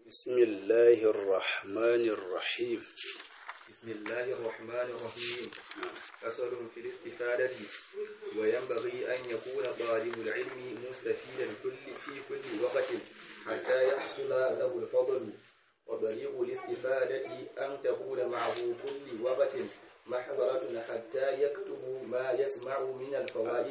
بسم الله الرحمن الرحيم. بسم الله الرحمن الرحيم. فصل في الاستفادة. وينبغي أن يكون طالب العلم مستفيدا في كل وقت حتى يحصل له الفضل. وطريق الاستفادة أن تكون معه كل وقت محضرة حتى يكتب ما يسمع من الفوائد.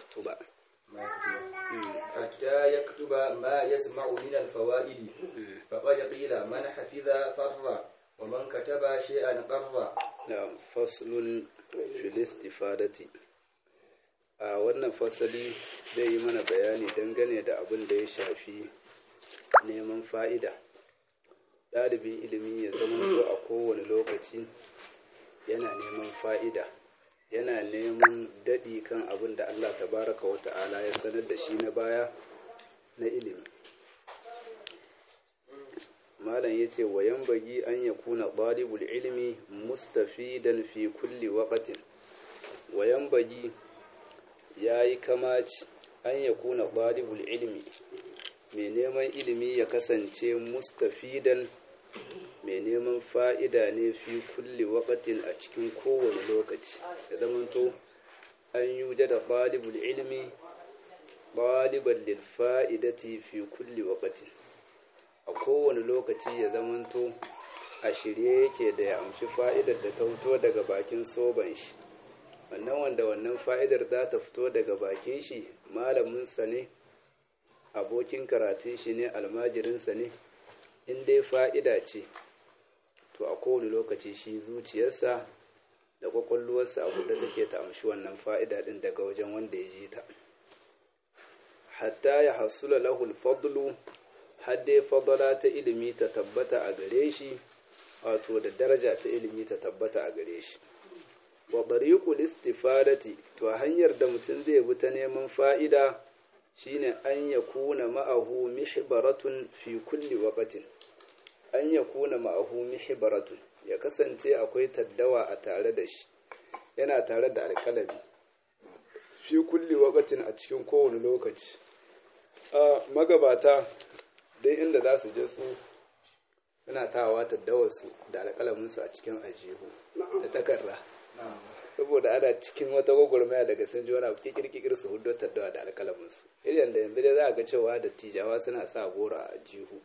حتى يكتب ما يسمع من الفوائد. فقد قيل من حفظ فر ومن كتب شيئا قر. نعم. فصل في الاستفادة. a wannan fasali zai yi mana bayani dangane da abin da ya shafi neman fa'ida. Ɗalibin ilimi ya zama a kowane lokaci yana neman fa'ida, yana neman daɗi kan abin da Allah tabaraka wa ta'ala ya sanar da shi na baya na ilimi. Malam ya ce wa yanbaghi an yakuna ɗalibul ilmi mustafidan fi kulli waqtin. Wa yanbaghi yayi kamaci an yakuna ɗalibul ilmi, mai neman ilimi ya kasance mustafidan, mai neman fa'ida ne fi kulli waqtin a cikin kowane lokaci. Ya zamanto an yujada ɗalibul ilmi ɗaliban lil fa'idati fi kulli waqtin. A kowane lokaci ya zamanto a shirye yake da ya amshi fa'idar da ta fito daga bakin soban shi. Wannan fa'idar za ta fito daga bakin shi, malaminsa ne, abokin karatun shi ne, almajirinsa ne. In dai fa'ida ce, to a kowane lokaci shi zuciyarsa da kwakwalwarsa a buɗe take ta amshi wannan fa'ida ɗin daga wajen wanda ya ji ta. Hatta ya hasula lahul fadlu, hadde fadala ta ilimi ta tabbata a gare shi, wato da daraja ta ilimi ta tabbata a gare shi. Wa tariqul istifadati, to hanyar da mutum zai bi ta neman fa'ida shine an yakuna ma'ahu mihbaratun fi kulli waqtin. An yakuna ma'ahu mihbaratun, ya kasance akwai taddawa a tare da shi, yana tare da alƙalami fi kulli waqtin a cikin kowane lokaci. Magabata dai inda za su je su suna sawa taddawarsu da alƙalaminsu a cikin ajihu da takarda, saboda ana cikin wata gwagwarmaya daga sun ji wani abu kirkir su hudu taddawa da alƙalaminsu. Irin da yanzu dai za a ga cewa dattijawa suna sa goro a ajihu,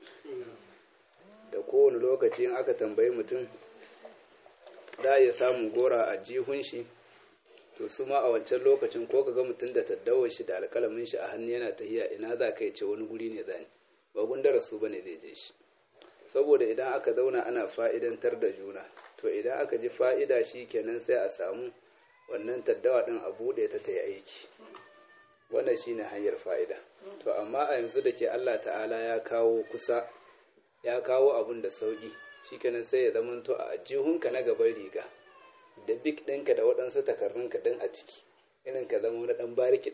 da kowane lokaci in aka tambayi mutum za a iya samun gora a jihun shi. To su ma a wancan lokacin ko ka ga mutum da taddawar shi da alƙalamin shi a hannu yana tahiya, ina za ka yi ce wani guri ne zani, ba gundara su bane zai je shi. Saboda idan aka zauna ana fa'idantar da juna, to idan aka ji fa'ida shi kenan sai a samu wannan taddawa din a buɗe ta yi aiki. Wannan shine hanyar fa'ida. To amma a yanzu da ke Allah ta'ala ya kawo kusa, ya kawo abun da sauƙi, shi kenan sai ya zamanto a ajihunka na gaban riga da bik ɗinka da waɗansu takardunka ɗin a ciki, irin ka zama wani ɗan bariki.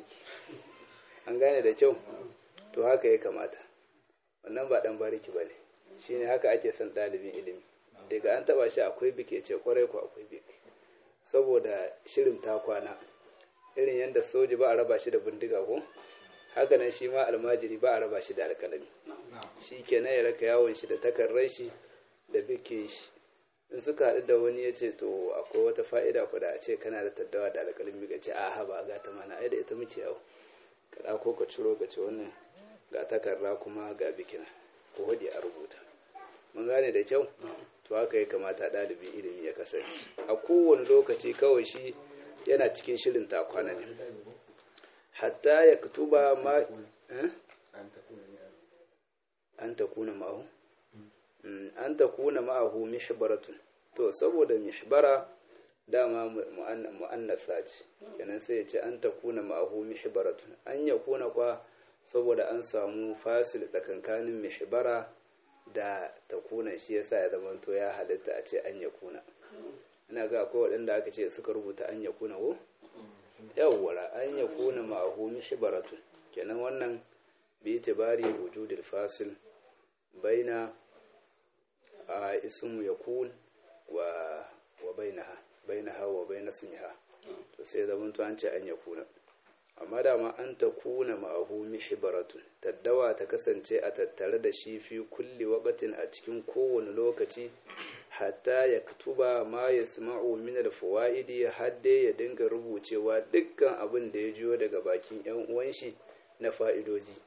An gane da kyau? To haka ya kamata. Wannan ba ɗan bariki ba ne, shi ne haka ake son ɗalibin ilimi. Daga an taɓa shi akwai bik, ya ce ƙwarai ku akwai bik, saboda shirin ta kwana. Irin yadda soji ba a raba shi da bindiga ko haka nan shi ma almajiri ba a raba shi da alƙalami. Shi kenan ya raka yawon shi da takardar shi da bikin shi. In suka haɗu da wani ya ce to akwai wata fa'ida ku da a ce kana da taddawa da alƙalami, ka ce a ba ga ta mana, ai da ita muke yawo. Ka ɗauko ka ciro ka ce wannan ga takarda kuma ga bikina, ko haɗi a rubuta. Mun gane da kyau? To haka ya kamata ɗalibin ilimi ya kasance a kowane lokaci. Kawai shi yana cikin shirin takwana ne. Hatta ya kutuba ma an takuna ma'ahu mihbaratun. To saboda mihbara dama mu'annasa ce, kenan sai ya ce an takuna ma'ahu mihbaratun. An yakuna kwa saboda an samu fasil tsakankanin mihbara da takuna, shi yasa ya zama to ya halitta a ce an yakuna. Ina ga akwai waɗanda aka ce suka rubuta an yakuna ko yawwara an yakuna ma'ahu mihbaratun, kenan wannan bi itibari wujudil fasil baina ismu yakun wa bainaha wa baina ismiha. To sai zaman to an ce an yakuna. amma dama an ta kuna ma'ahu mihbaratun taddawa ta kasance a tattare da shi fi kulli waqtin a cikin kowane lokaci hatta ya kutuba ma yasma'u min al-fawaidi hadde ya dinga rubucewa dukkan abin da ya jiyo daga bakin yan uwan shi na fa'idoji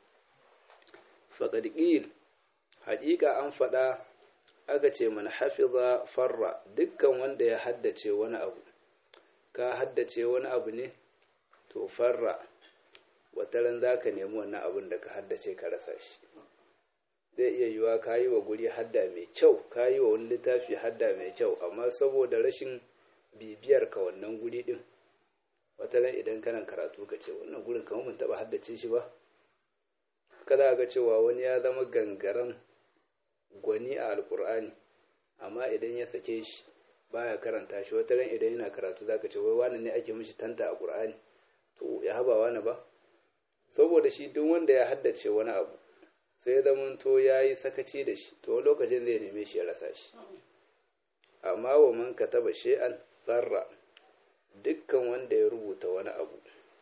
faqad qil haƙiƙa an faɗa aka ce man hafiza farra dukkan wanda ya haddace wani abu ka haddace wani abu ne to farra wataran za ka nemi wannan abin da ka haddace ka rasa shi zai iya yiwa ka yi wa guri hadda mai kyau ka yi wa wani littafi hadda mai kyau amma saboda rashin bibiyar ka wannan guri din wataran idan kana karatu ka ce wannan gurin kamar mun taba haddace shi ba kada ga cewa wani ya zama gangaren gwani a alkur'ani amma idan ya sake shi baya karanta shi wataran idan yana karatu zaka ce wai wani ne ake mishi tanta a qur'ani to ya haba wani ba saboda shi duk wanda ya haddace wani abu sai ya zama to yayi sakaci da shi to lokacin zai neme shi ya rasa shi amma wa man kataba shay'an zarra dukkan wanda ya rubuta wani abu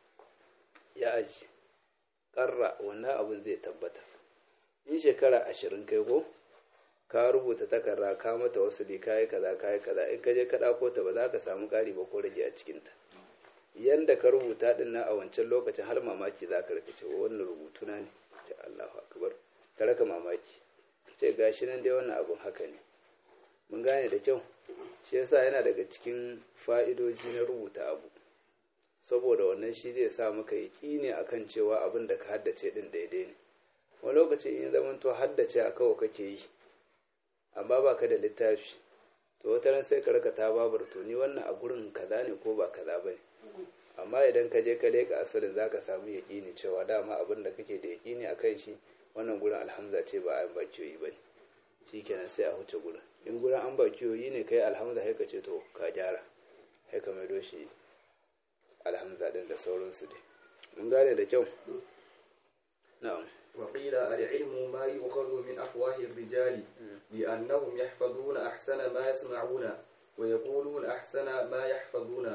ya aji qarra wannan abun zai tabbata in shekara 20 kai ko ka rubuta takarda ka mata wasu li kai kaza in ka je ka dauko ta ba za ka samu kari ba ko rage a cikin ta yanda ka rubuta din na a wancan lokacin har mamaki za ka rika cewa wannan rubutu na ne ce Allahu akbar ka raka mamaki ce gashi nan dai wannan abun haka ne mun gane da kyau shi yasa yana daga cikin fa'idoji na rubuta abu saboda wannan shi zai sa maka yaƙini akan cewa abin da ka haddace din daidai ne wani lokaci in zaman to haddace a kawai kake yi amma ba ka da littafi to wata ran sai ka raka ta babar to ni wannan a gurin kaza ne ko ba kaza ba ne amma idan ka je ka leka asalin za ka samu yaƙini cewa dama abin da kake da yaƙini a kan shi wannan gurin alhamza ce ba a bakiyoyi ba ne shi kenan sai a huce gurin in gurin an bakiyoyi ne kai alhamza sai ka ce to ka gyara sai ka maido shi alhamza din da sauransu dai mun gane da kyau na'am وقيل العلم ما يؤخذ من أفواه الرجال لأنهم يحفظون أحسن ما يسمعون ويقولون أحسن ما يحفظون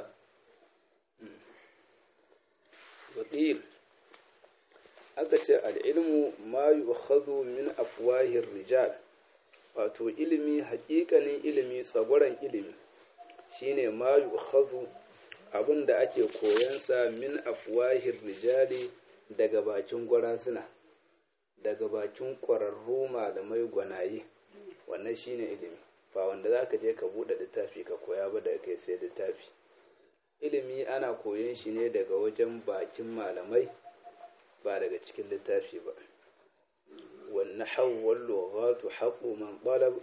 وقيل أكتش العلم ما يؤخذ من أفواه الرجال wato ilimi hakikanin ilimi tsagwaron ilimi shine ma yu'khadhu abinda ake koyansa min afwahir rijali daga bakin gwarasuna daga bakin ƙwararru malamai gwanaye wannan shine ilimi ba wanda za ka je ka buɗe littafi ka koya ba daga kai sai littafi ilimi ana koyon shi ne daga wajen bakin malamai ba daga cikin littafi ba wannan hawwal lughatu haqqu man talab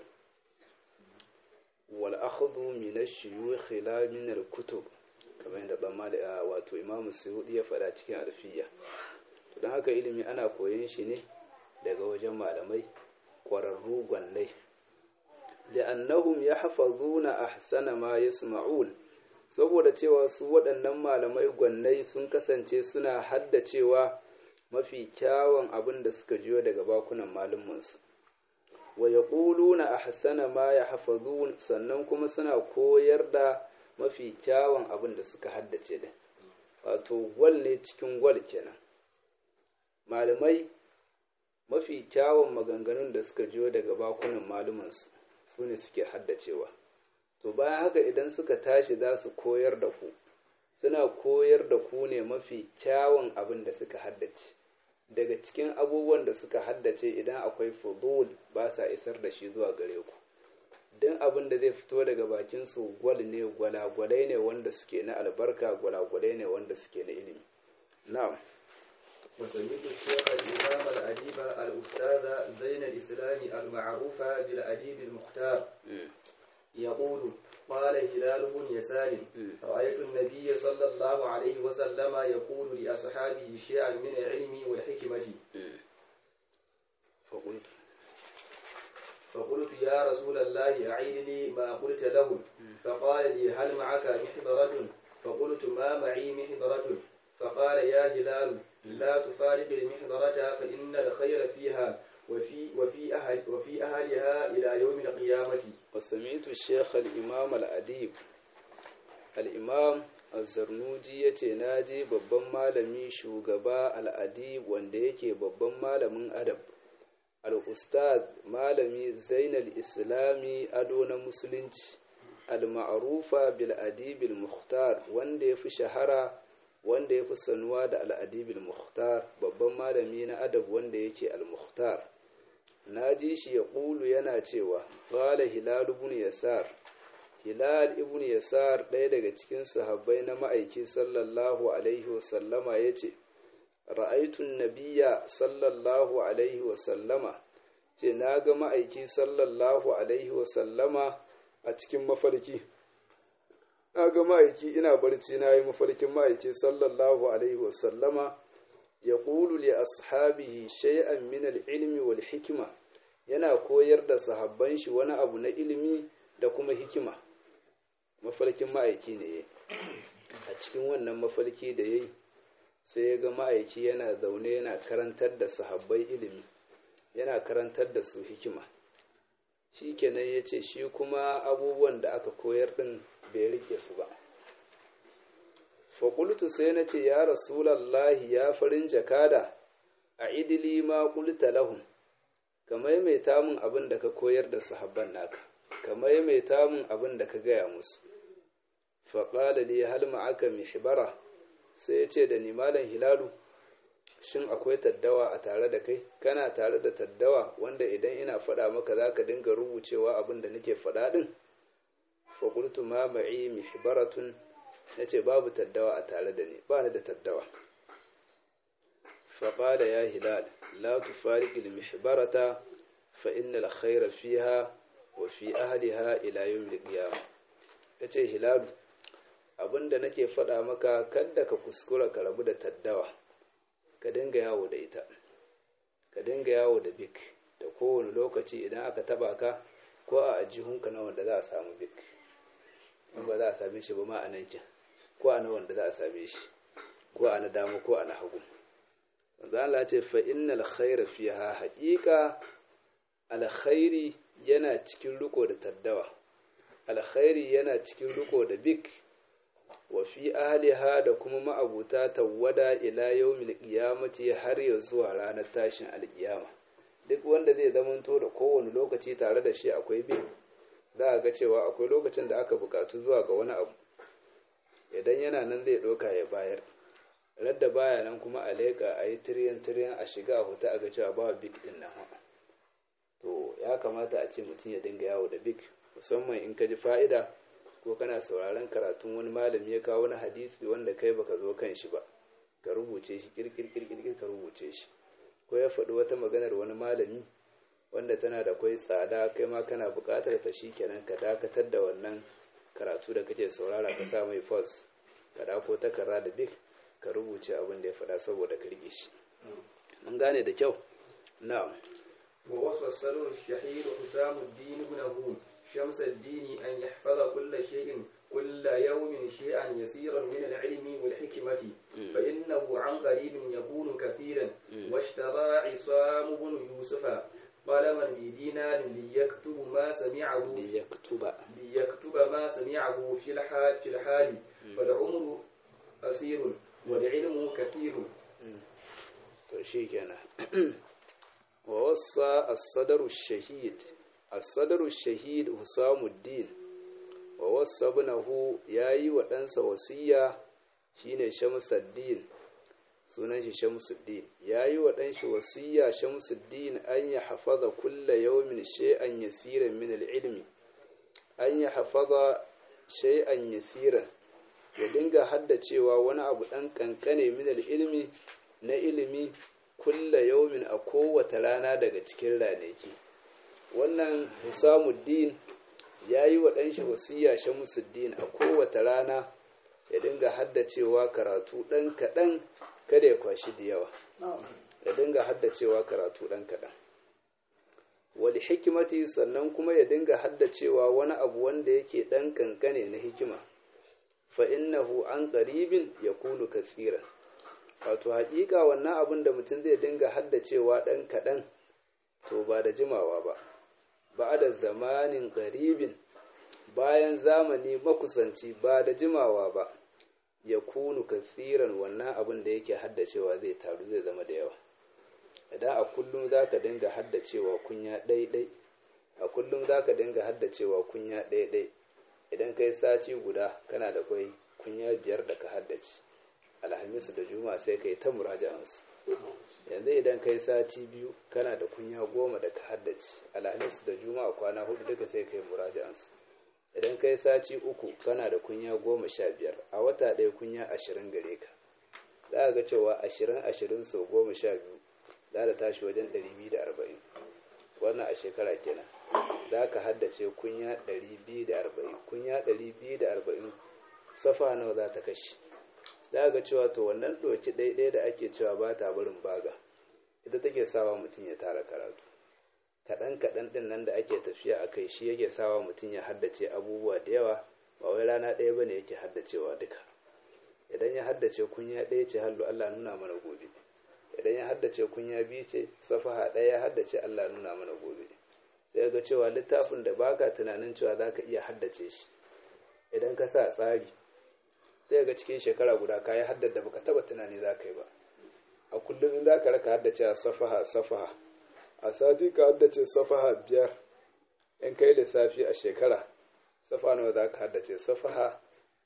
wal akhdhu min ash-shuyukh la min al-kutub kamar yadda dan wato Imam Suyuti ya faɗa cikin alfiya to dan haka ilimi ana koyon shi ne daga wajen malamai ƙwararru gwannai li'annahum yahfazuna ahsana ma yasma'un saboda cewa su waɗannan malamai gwannai sun kasance suna haddacewa mafi kyawun abin da suka jiyo daga bakunan malumansu wa yaquluna ahsana ma yahfazun sannan kuma suna koyar da mafi kyawun abin da suka haddace din wato gwal ne cikin gwal kenan malamai mafi kyawun maganganun da suka jiyo daga bakunan malumansu su ne suke haddacewa to bayan haka idan suka tashi za su koyar da ku suna koyar da ku ne mafi kyawun abin da suka haddace daga cikin abubuwan da suka haddace idan akwai fudul ba sa isar da shi zuwa gare ku don abin da zai fito daga bakin su gwal ne gwalagwalai ne wanda suke na albarka gwalagwalai ne wanda suke na ilimi na'am وسميت الشيخ الإمام الأديب الأستاذ زين الإسلام المعروف بالأديب المختار يقول قال هلال بن يسار رأيت النبي صلى الله عليه وسلم يقول لأصحابه شيئا من العلم والحكمة فقلت يا رسول الله أعيد لي ما قلت له فقال لي هل معك محبرة فقلت ما معي محبرة فقال يا هلال لا تفارق المحبرة فإن الخير فيها وفي أهلها إلى يوم القيامة وسمعت الشيخ الإمام الأديب al-imam az-zarnuji yace naji babban malami shugaba al-adib wanda yake babban malamin adab al-ustad malami zainal islami ado na musulunci al-ma'rufa bil adib al-mukhtar wanda yafi shahara wanda yafi sanuwa da al-adib al-mukhtar babban malami na adab wanda yake al-mukhtar naji shi ya kulu yana cewa qala hilal ibn yasar hilal ibn yasar ɗaya daga cikin sahabbai na ma'aiki sallallahu alaihi wasallama yace ra'aitun nabiyya sallallahu alaihi wasallama ce na ga ma'aiki sallallahu alaihi wasallama a cikin mafarki na ga ma'aiki ina barci na yi mafarkin ma'aiki sallallahu alaihi wasallama ya ƙulu li ashabihi shay'an min al-ilmi wal hikima yana koyar da sahabban shi wani abu na ilimi da kuma hikima mafarkin ma'aiki ne a cikin wannan mafarki da yayi sai ya ga ma'aiki yana zaune yana karantar da sahabbai ilimi yana karantar da su hikima shi kenan ya ce shi kuma abubuwan da aka koyar ɗin bai rike su ba faƙultu sai na ce ya rasulallahi ya farin jakada a idili ma ƙulta lahun ka maimaita min abin da ka koyar da sahabban naka ka maimaita min abin da ka gaya musu faƙala li hal ma'aka mihbara sai ya ce da ni malam hilalu shin akwai taddawa a tare da kai kana tare da taddawa wanda idan ina faɗa maka za ka dinga rubucewa abin da nake faɗa ɗin faƙultu ma ma'i mihbaratun na ce babu taddawa a tare da ni ba ni da taddawa faƙala ya hilal la tufariqil mihbarata fa innal khayra fiha wa fi ahliha ila yawmil qiyamah yace hilalu abinda nake faɗa maka kada ka kuskura ka rabu da taddawa ka dinga yawo da ita ka dinga yawo da bik da kowane lokaci idan aka taba ka ko a ajihunka na wanda za a samu bik in ba za a same shi ba ma a nan kin ko a na wanda za a same shi ko a na dama ko a na hagu wanda Allah ce fa innal khaira fiha haqiqa alkhairi yana cikin riko da taddawa alkhairi yana cikin riko da bik wa fi ahliha da kuma ma'abuta tawwada ila yawmil qiyamati har ya zuwa ranar tashin alkiyama duk wanda zai zamanto da kowane lokaci tare da shi akwai bin za a ga cewa akwai lokacin da aka bukatu zuwa ga wani abu idan yana nan zai ɗauka ya bayar radda baya nan kuma a leƙa a yi tiriyan a shiga a huta a ga cewa ba big din nan to ya kamata a ce mutum ya dinga yawo da big musamman in ka ji fa'ida ko kana sauraron karatun wani malami ya kawo wani hadisi wanda kai baka zo kan shi ba ka rubuce shi kirkir ka rubuce shi ko ya faɗi wata maganar wani malami wanda tana da kwai tsada kai ma kana buƙatar ta shi kenan ka dakatar da wannan karatu da kake saurara ka sa mai pause ka dako takarda da bik ka rubuce abin da ya faɗa saboda ka rike shi mun gane da kyau na'am wa wasalu shahid Husam ad-Din ibn شمس الدين أن يحفظ كل شيء كل يوم شيئا يسيرا من العلم والحكمة فإنه عن قريب يكون كثيرا واشترى عصام بن يوسف قلما بدينار ليكتب ما سمعه ما سمعه في الحال فالعمر قصير والعلم كثير ووصى الصدر الشهيد الصدر الشهيد حسام الدين ووصى ابنه yayi wa ɗansa wasiya shine Shamsuddin sunan shi Shamsuddin yayi wa ɗan shi wasiya Shamsuddin an ya hafaza kulla yawmin shay'an yasiran min al-ilmi an ya hafaza shay'an yasiran ya dinga haddacewa wani abu dan kankane min al-ilmi na ilimi kulla yawmin a kowace rana daga cikin ranaki wannan Husamuddin ya yi wa ɗanshi wasiya Shamsuddin a kowace rana ya dinga haddacewa karatu ɗan kaɗan kada ya kwashi da yawa ya dinga haddacewa karatu ɗan kaɗan wali hikimati sannan kuma ya dinga haddacewa wani abu wanda yake ɗan kankane na hikima fa innahu an qaribin yakunu katsiran wato haƙiƙa wannan abin da mutum zai dinga haddacewa ɗan kaɗan to ba da jimawa ba da zamanin ƙaribin bayan zamani makusanci ba da jimawa ba ya kunu kasiran wannan abin da yake haddacewa zai taru zai zama da yawa. Idan a kullum za ka dinga haddacewa kunya ɗaiɗai, a kullum za ka dinga haddacewa kunya ɗaiɗai, idan kai sati guda kana da kwai kunya 5 da ka haddace, alhamis da juma'a sai kai ta muraja'ansu. Yanzu idan kai sati 2 kana da kunya 10 da ka haddace, alhamis da juma'a kwana 4 duka sai kai muraja'ansu. Idan kai sati 3 kana da kunya 15, a wata ɗaya kunya 20 gare ka. Za ga cewa 20 sau 12 za ta tashi wajen 240. Wannan a shekara kenan za ka haddace kunya 240. Kunya 240 safa nawa za ta kashe? Za ga cewa to wannan ɗoki ɗaiɗai da ake cewa ba ta barin baga ita take sawa mutum ya tara karatu. Kaɗan ɗin nan da ake tafiya a kai shi yake sawa mutum ya haddace abubuwa da yawa, ba wai rana ɗaya ba ne yake haddacewa duka. Idan ya haddace kunya ɗaya ce hallu Allah nuna mana gobe, idan ya haddace kunya 2 ce safaha ɗaya ya haddace Allah nuna mana gobe. Sai ga cewa littafin da baka tunanin cewa za ka iya haddace shi, idan ka sa tsari sai ga cikin shekara guda ka yi haddar da baka taba tunani za ka yi ba. A kullum in za ka raka haddace a safaha a sati ka haddace safaha 5, in kai lissafi a shekara safa nawa za ka haddace? Safaha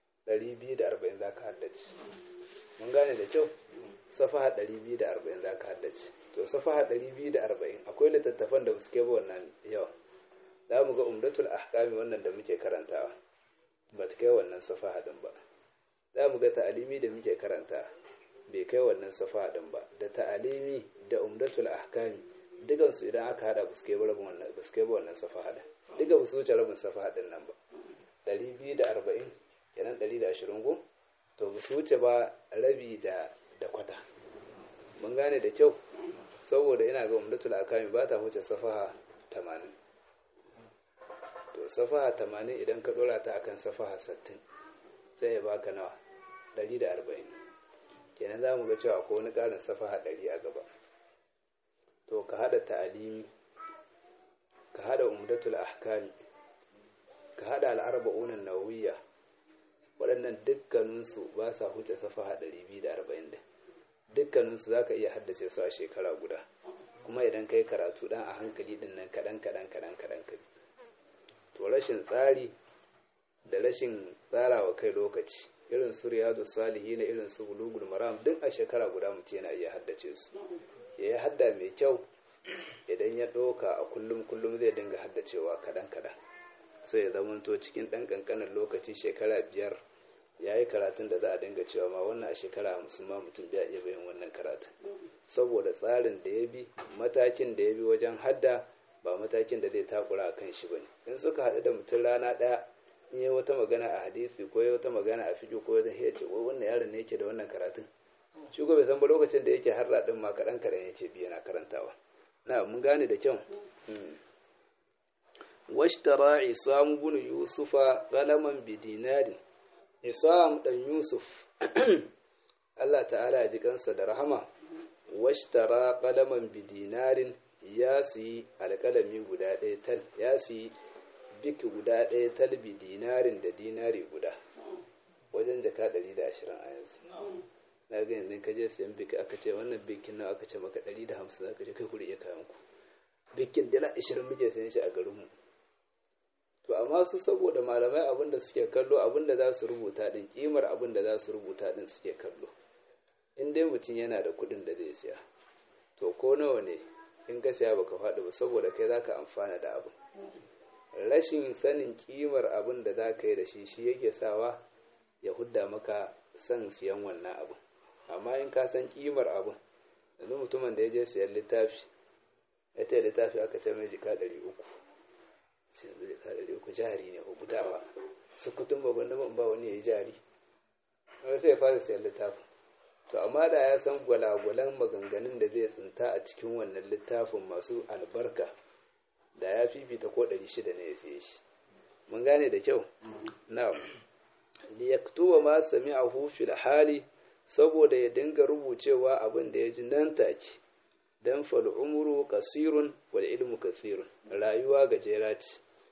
240 za ka haddace. Mun gane da kyau, safaha 240 za ka haddace. To safaha 240 akwai littattafan da suke ba wannan yawa. Za mu ga umdatul ahkami wannan da muke karantawa ba ta kai wannan safaha din ba. Za mu ga ta'alimi da muke karanta bai kai wannan safaha din ba. Da ta'alimi da umdatul ahkami dukansu idan aka hada ba su kai ba wannan safaha din. Duka ba su wuce rabin safaha din nan ba. 240 kenan 120 go, to ba su wuce ba rabi da kwata. Mun gane da kyau, saboda ina ga umdatul ahkami ba ta wuce safaha 80. To safaha 80 idan ka dora ta akan safaha 60 sai ya baka nawa? 140. Kenan za mu ga cewa akwai wani ƙarin safaha 100 a gaba. To ka hada ta'alimi, ka hada umdatul ahkami, ka hada al-arba'un an-nawawiyya, waɗannan dukkaninsu ba sa huce safaha 240. Dukkaninsu za ka iya haddace su a shekara guda, kuma idan ka yi karatu ɗan a hankali ɗin nan kaɗan ka. To rashin tsari da rashin tsarawa kai lokaci, irin su riyadu salihin, irin su bulugul maram, duk a shekara guda mutum yana iya haddace su. Ya yi hadda mai kyau, idan ya ɗauka a kullum zai dinga haddacewa kaɗan sai ya zamanto cikin ɗan ƙanƙanin lokaci shekara 5 ya yi karatun da za a dinga cewa ma wannan a shekara 50 ma mutum bai iya bayan wannan karatun, saboda tsarin da ya bi, matakin da ya bi wajen hadda ba matakin da zai takura a kan shi ba ne. In suka haɗu da mutum rana ɗaya, in yi wata magana a hadisi ko ya wata magana a fiƙi ko ya ce wai wannan yaron ne yake da wannan karatun, shi bai san ba lokacin da yake harra ɗin ma kaɗan yake bi yana karantawa. Na mun gane da kyau. Washtara Isam bin Yusufa qalaman bidinarin. Isam dan Yusuf Allah ta'ala ya ji kansa da rahama, washtara qalaman bidinarin, ya siyi alƙalami guda ɗaya tal, ya siyi biki guda ɗaya tal bidinarin da dinari guda, wajen jaka 120 a yanzu. Na ga yanzu ka je sayan biki aka ce wannan bikin nan aka ce maka 150, aka ce kai ku iya kayan ku. Bikin dala 20 muke sayan shi a garinmu. To amma su saboda malamai abinda suke kallo, abinda za su rubuta din, kimar abinda za su rubuta din suke kallo. In dai mutum yana da kuɗin da zai siya, to ko nawa ne in ka siya baka faɗi ba, saboda kai zaka amfana da abu. Rashin sanin kimar abin da za ka yi da shi yake sawa ya hudda maka son siyan wannan abu. Amma in ka san kimar abin, yanzu mutumin da ya je siyan littafi, ya taya littafi aka ce mai jika 300, sai yanzu jika 300 jari ne ko gudawa su kutun babban da ba wani ya yi jari, sai ya fara siyan littafin. To amma da ya san gwalagwalan maganganun da zai tsinta a cikin wannan littafin masu albarka, da ya fifita ko 600 ne ya siye shi. Mun gane da kyau. Na'am. Liyaktuba ma sami'ahu fil hali, saboda ya dinga rubucewa abin da ya ji nan take. Dan fal umru qasirun wal ilmu kathirun. Rayuwa gajera ce,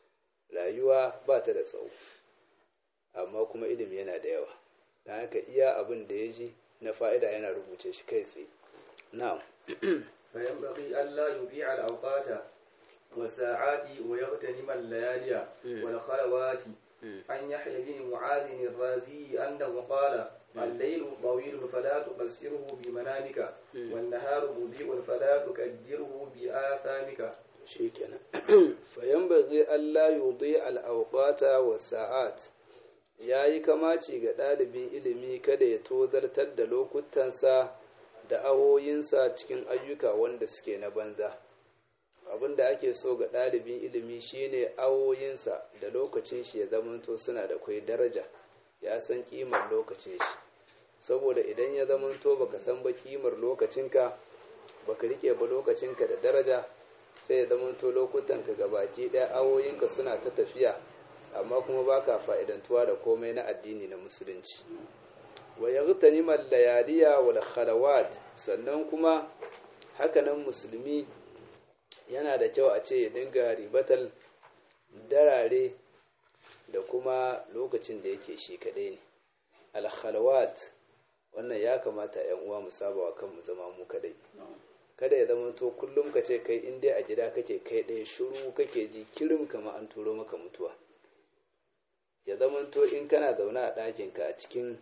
rayuwa ba ta da tsawo amma kuma ilimi yana da yawa don haka iya abin da ya ji na fa'ida yana rubuce shi kai tsaye na'am فينبغي ألا يضيع الأوقات والساعات ويغتنم الليالي والخلوات عن يحيى بن معاذ الرازي أنه قال الليل طويل فلا تقصره بمنامك والنهار مضيء فلا تكدره بآثامك شيكنا فينبغي ألا يضيع الأوقات والساعات yayi kamaci ga ɗalibin ilimi kada ya tozartar da lokutansa da awoyinsa cikin ayyuka wanda suke na banza abinda ake so ga ɗalibin ilimi shine awoyinsa da lokacin shi ya zamanto suna da kai daraja ya san kimar lokacin shi saboda idan ya zamanto baka san ba kimar lokacinka baka rike ba lokacinka da daraja sai ya zamanto lokutanka gabaki ɗaya awoyinka suna ta tafiya amma kuma baka fa'idantuwa da komai na addini na musulunci wa yaghtanima al-layaliya wal khalawat sannan kuma hakanan musulmi yana da kyau a ce ya dinga ribatal darare da kuma lokacin da yake shi kadai ne al-khalawat wannan ya kamata ƴan uwa mu saba wa kanmu zama mu kadai kada ya zama to kullum ka ce kai in dai a gida kake kai ɗaya shiru kake ji kirim kama an turo maka mutuwa ya zama to in kana zaune a ɗakinka a cikin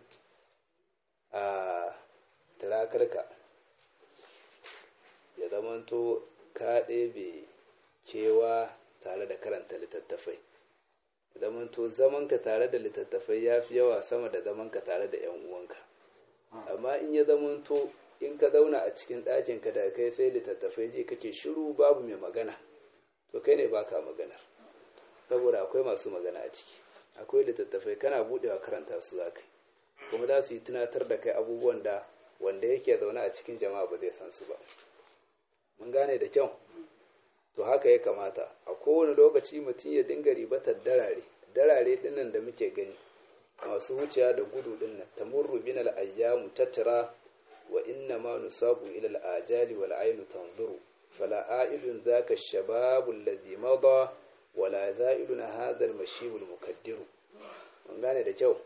a turakarka ya zamanto ka ɗebe kewa tare da karanta littattafai ya zamanto zamanka tare da littattafai ya fi yawa sama da zamanka tare da 'yan uwanka amma in ya zamanto in ka zauna a cikin ɗakinka da kai sai littattafai ji kake shiru babu mai magana to kai ne baka magana saboda akwai masu magana a ciki akwai littattafai kana buɗewa karanta su za ka kuma za su yi tunatar da kai abubuwan da wanda yake zaune a cikin jama'a ba zai san su ba mun gane da kyau to haka ya kamata a kowane lokaci mutum ya dinga ribatar darare dinnan da muke gani masu wuciya da gudu dinnan tamurru bin al-ayyamu tattara wa inna ma nusabu ila al-ajali wal aynu tanzuru fala a'ilun dhaka ash-shababu alladhi mada wala za'ilun hadha al-mashib al-mukaddiru mun gane da kyau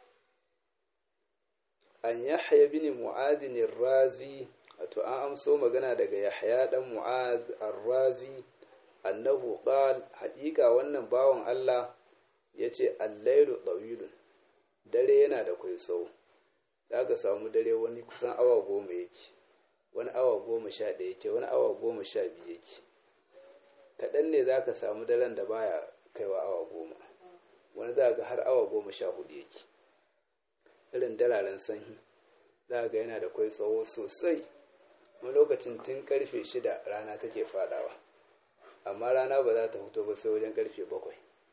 an yahya bin mu'adh ar-razi wato an amso magana daga yahya dan mu'adh ar-razi annahu qal haqiqa wannan bawon Allah yace al-lailu tawilun dare yana da kai tsawo zaka samu dare wani kusan awa 10 yake wani awa 11 yake wani awa 12 yake kadan ne zaka samu daren da baya kaiwa awa 10 wani zaka har awa 14 yake irin dararen sanyi za ga yana da kwai tsawo sosai wani lokacin tun karfe 6 rana take fadawa amma rana ba za ta fito ba sai wajen karfe 7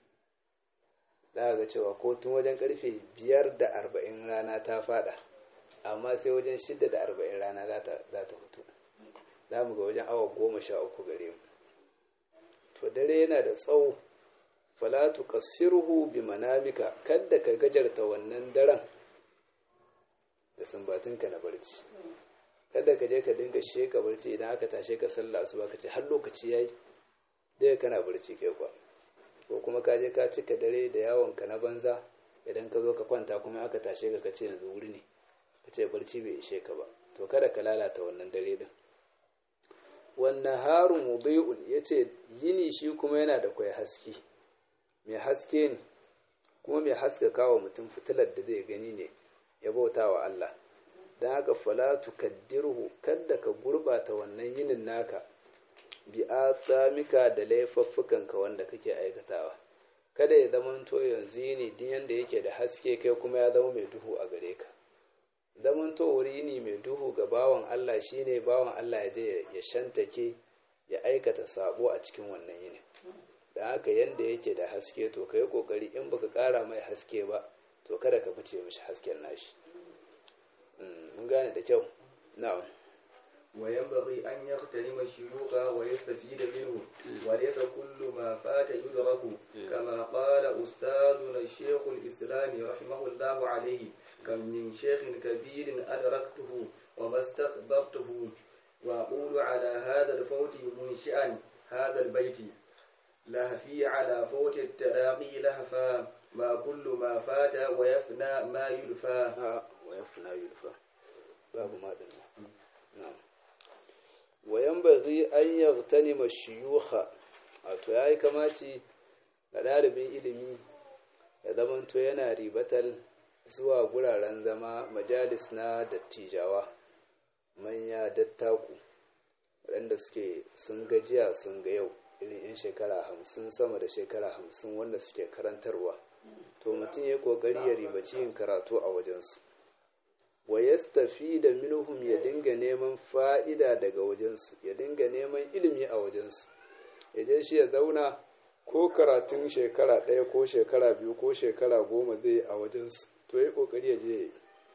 za ga cewa ko tun wajen karfe 5:40 rana ta fada amma sai wajen 6:40 rana za ta fito za mu ga wajen awa 13 gare mu to dare yana da tsawo falatu qasirhu bi manamika kada ka gajarta wannan daren da sumbatunka na barci kada ka je ka dinga sheka barci idan aka tashe ka sallah asuba ka ce har lokaci yayi dai kana barci kai kwa ko kuma ka je ka cika dare da yawon ka na banza idan ka zo ka kwanta kuma aka tashe ka ce yanzu wuri ne ka ce barci bai ishe ka ba to kada ka lalata wannan dare din wannan haru mudai'un yace yini shi kuma yana da kai haske mai haske ne kuma mai haskaka wa mutum fitilar da zai gani ne ya bauta wa Allah don haka falatu kaddirhu kadda ka gurbata wannan yinin naka bi atsamika da laifuffukanka wanda kake aikatawa kada ya zama to yanzu ne din yanda yake da haske kai kuma ya zama mai duhu a gare ka zaman to wuri ne mai duhu ga bawan Allah shine bawan Allah ya je ya shantake ya aikata sabo a cikin wannan yini da haka yanda yake da haske to kai kokari in baka kara mai haske ba to kada ka fice mishi hasken nashi mun gane da kyau na'am وينبغي أن يغتنم الشيوخ ويستفيد منه وليس كل ما فات يدرك كما قال أستاذنا الشيخ الإسلامي رحمه الله عليه كم من شيخ كبير أدركته وما استقبضته وأقول على هذا الفوت منشئا هذا البيت لهفي على فوت التلاقي لهفا ما كل ما فات ويفنى ما يلفى ويفنى يلفى باب ما دنا نعم وينبغي أن يغتنم الشيوخ wato ya yi kamaci ga ɗalibin ilimi ya zamanto yana ribatal zuwa guraren zama majalis na dattijawa manya dattaku waɗanda suke sun gajiya sun ga yau irin 'yan shekara 50 sama da shekara 50 wanda suke karantarwa to mutum ya ƙoƙari ya ribaci yin karatu a wajensu wa yastafi da minhum ya dinga neman fa'ida daga wajensu ya dinga neman ilimi a wajensu ya je shi ya zauna ko karatun shekara 1 ko shekara 2 ko shekara 10 zai a wajensu to ya ƙoƙari ya je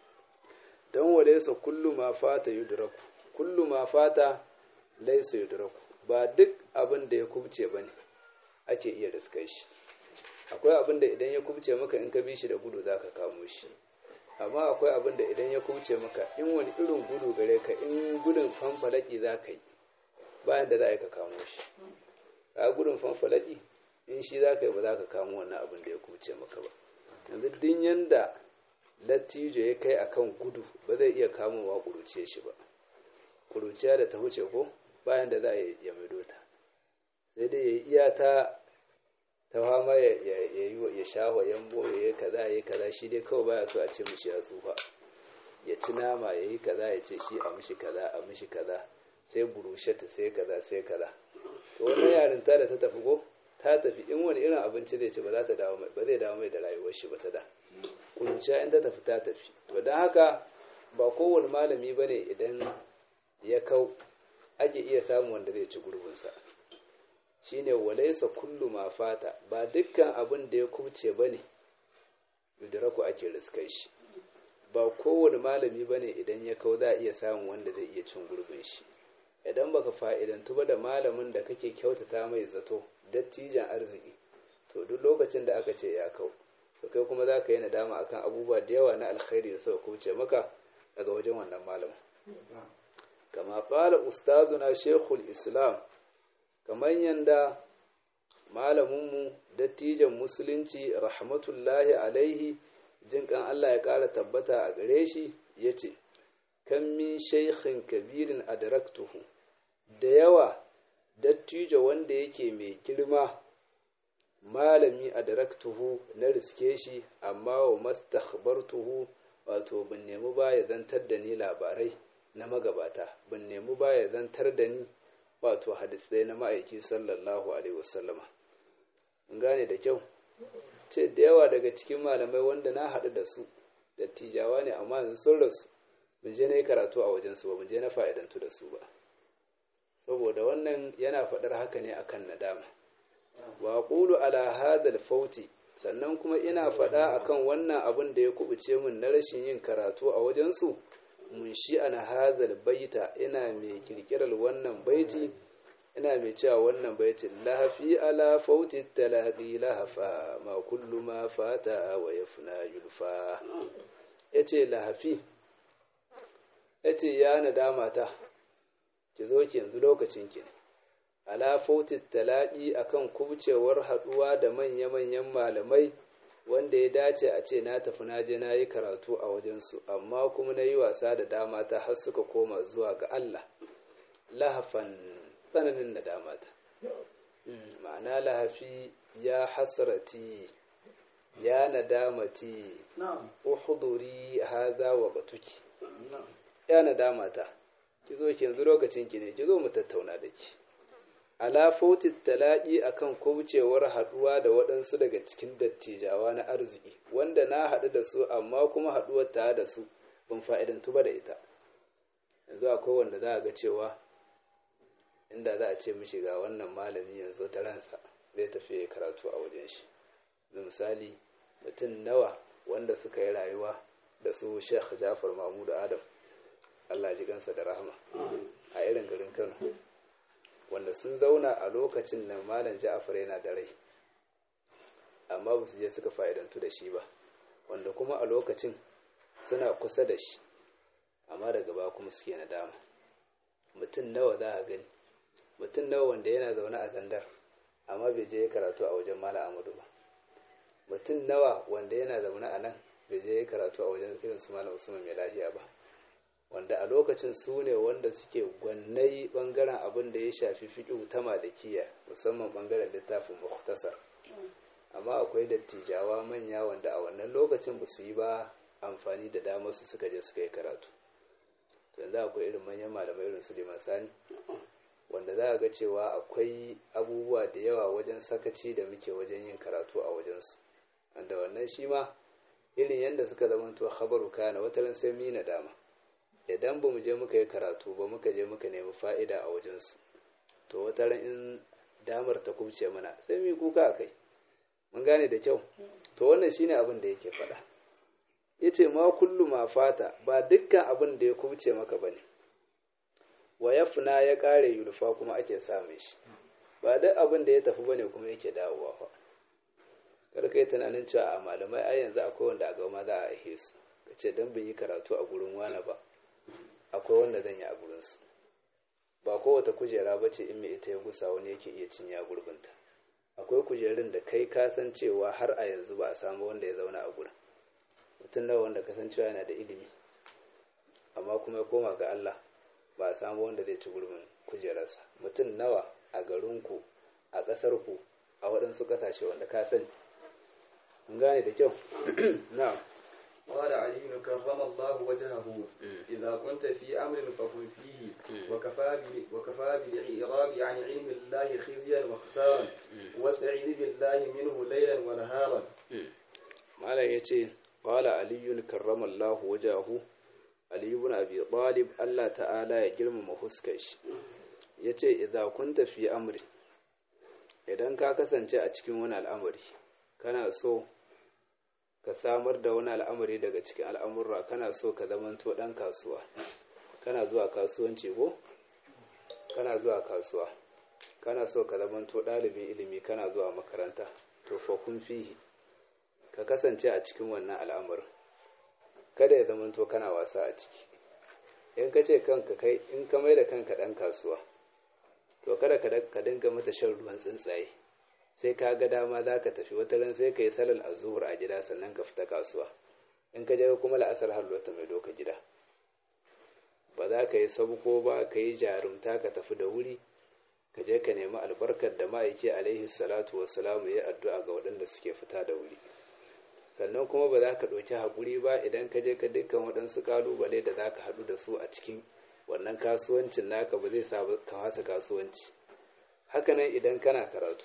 don walaisa kullu ma fata yudraku kullu ma fata laisa yudraku ba duk abin da ya kubce bane ake iya riskai shi akwai abin da idan ya kubce maka in ka bi shi da gudu zaka kamo shi amma akwai abin da idan ya kubce maka in wani irin gudu gare ka in gudun fanfalaki zaka yi bayan da za ka kamo shi a gudun fanfalaki in shi zaka yi ba za ka kamo wannan abin da ya kubce maka ba yanzu din yanda lattijo ya kai akan gudu ba zai iya kamowa kuruce shi ba kuruciya da ta huce ko bayan da za a ya maido ta sai dai ya iya ta fama ya shaho yambo ya yi kaza ya yi kaza shi dai kawai baya so a ce mishi ya tsufa ya ci nama ya yi kaza ya ce shi a mishi kaza a mishi kaza sai burusheta sai kaza sai kaza to wannan yarinta da ta tafi ko ta tafi in wani irin abinci zai ci ba zai dawo mai da rayuwar shi ba ta da kuruciya in ta tafi ta tafi to don haka ba kowane malami ba ne idan ya kau ake iya samun wanda zai ci gurbinsa shine walaisa kullu ma fata ba dukkan abin da ya kubce ba ne yudraku ake riskai shi ba kowane malami ba ne idan ya kau za a iya samun wanda zai iya cin gurbin shi idan baka fa'idantu ba da malamin da kake kyautata mai zato dattijan arziki to duk lokacin da aka ce ya kau to kai kuma za ka yi nadama akan abubuwa da yawa na alkhairi da suka kuce maka daga wajen wannan malamin kama qala ustaduna shaykhul islam kamar yanda malaminmu dattijan musulunci rahmatullahi alaihi jinkan Allah ya ƙara tabbata a gare shi yace kan min shaykhin kabirin adraktuhu da yawa dattijo wanda yake mai girma malami adraktuhu na riske shi amma wa mastakhbartuhu wato bin nemi ba ya zantar da ni labarai na magabata bin nemi ba ya zantar da ni wato hadisai na ma'aiki sallallahu alaihi wasallama in gane da kyau ce da yawa daga cikin malamai wanda na haɗu da su dattijawa ne amma yanzu sun rasu bin je na yi karatu a wajensu ba bin je na fa'idantu da su ba saboda wannan yana faɗar haka ne akan nadama wa qulu ala hadal fauti sannan kuma ina faɗa akan wannan abin da ya kubuce min na rashin yin karatu a wajensu mun shi ana hadal baita ina mai kirkirar wannan baiti ina mai cewa wannan baitin lahafi ala fauti talaqi lahafa ma kullu ma fata wa yafna yulfa yace lahafi yace ya nadama ta ki zo ki yanzu lokacin ki ala fauti talaqi akan kubcewar haduwa da manya-manyan malamai wanda ya dace a ce na tafi na je na yi karatu a wajensu amma kuma na yi wasa da dama ta har suka koma zuwa ga Allah lahafan tsananin da dama ta ma'ana lahafi ya hasrati ya nadamati uhuduri haza wa batuki ya nadama ta ki zo ki yanzu lokacin ki ne ki zo mu tattauna da ki ala fauti talaƙi akan kubcewar haɗuwa da waɗansu daga cikin dattijawa na arziki wanda na haɗu da su amma kuma haɗuwar ta da su ban fa'idantu ba da ita yanzu akwai wanda za a ga cewa inda za a ce mishi ga wannan malami yanzu ta ransa zai tafi karatu a wajen shi da misali mutum nawa wanda suka yi rayuwa da su Sheikh Jafar Mahmud Adam Allah ji gansa da rahama a irin garin Kano wanda sun zauna a lokacin nan malam Ja'far yana da rai amma ba su je suka fa'idantu da shi ba wanda kuma a lokacin suna kusa da shi amma daga ba kuma suke nadama mutum nawa za a gani mutum nawa wanda yana zaune a Zandar amma bai je karatu a wajen Malam Amadu ba. Mutum nawa wanda yana zaune a nan bai je karatu a wajen irin su Malam Usman mai lafiya ba, wanda a lokacin su ne wanda suke gwannai bangaren abin da ya shafi fiqh ta malikiya, musamman bangaren littafin Mukhtasar. Amma akwai dattijawa manya wanda a wannan lokacin ba su yi ba amfani da damar su suka je suka yi karatu. Yanzu akwai irin manyan malamai irin su Liman Sani, wanda za a ga cewa akwai abubuwa da yawa wajen sakaci da muke wajen yin karatu a wajensu, wanda wannan shi ma irin yadda suka zamanto khabaru kana wataran sai mu yi nadama idan ba mu je muka yi karatu ba, muka je muka nemi fa'ida a wajensu, to wataran in damar ta kubce mana sai mu yi kuka a kai. Mun gane da kyau. To wannan shine abin da yake faɗa, yace ma kullu ma fata, ba dukkan abin da ya kubce maka bane, wa yafna ya kare yulfa kuma ake samun shi, ba duk abin da ya tafi bane kuma yake dawowa fa. Kar kai tunanin cewa a malamai ai yanzu akwai wanda a gaba za a ihe su, kace dan bin yi karatu a gurin wani ba, akwai wanda zan yi a gurin su. Ba kowace kujera bace in mai ita ya gusa wani yake iya cinya gurbinta. Akwai kujerun da kai ka san cewa har a yanzu ba a samu wanda ya zauna a gurin. Mutum nawa wanda ka san cewa yana da ilimi amma kuma ya koma ga Allah, ba a samu wanda zai ci gurbin kujerarsa. Mutum nawa a garinku, a ƙasarku, a waɗansu ƙasashe wanda ka sani. Mun gane da kyau. Na'am. قال علي كرم الله وجهه إذا كنت في أمر فكن فيه وكفى بالإعراض عن علم الله خزيا وخسارا واستعيذ بالله منه ليلا ونهارا. ما يتي قال علي كرم الله وجهه علي بن أبي طالب الله تعالى يجرم مفسكش yace idza kunta fi amri, idan ka kasance a cikin wani al'amari kana so ka samar da wani al'amari daga cikin al'amurra, kana so ka zamanto dan kasuwa, kana zuwa kasuwanci ko kana zuwa kasuwa, kana so ka zamanto ɗalibin ilimi, kana zuwa makaranta, to fa kun fihi, ka kasance a cikin wannan al'amarin, kada ya zamanto kana wasa a ciki. In ka ce kanka kai, in ka mai da kanka dan kasuwa, to kada ka dinga mata shan ruwan tsuntsaye, sai ka ga dama za ka tafi wata ran sai ka yi salal azhur a gida sannan ka fita kasuwa, in ka je kuma la'asar har wata mai doka gida. Ba za ka yi sabuko ba, ka yi jarumta ka tafi da wuri, ka je ka nemi albarkar da ma'aiki alaihi salatu wassalamu ya addu'a ga waɗanda suke fita da wuri. Sannan kuma ba za ka ɗauki haƙuri ba idan ka je ka dukkan waɗansu ƙalubale da za ka haɗu da su a cikin wannan kasuwancin naka, ba zai sa ka wasa kasuwanci. Hakanan idan kana karatu,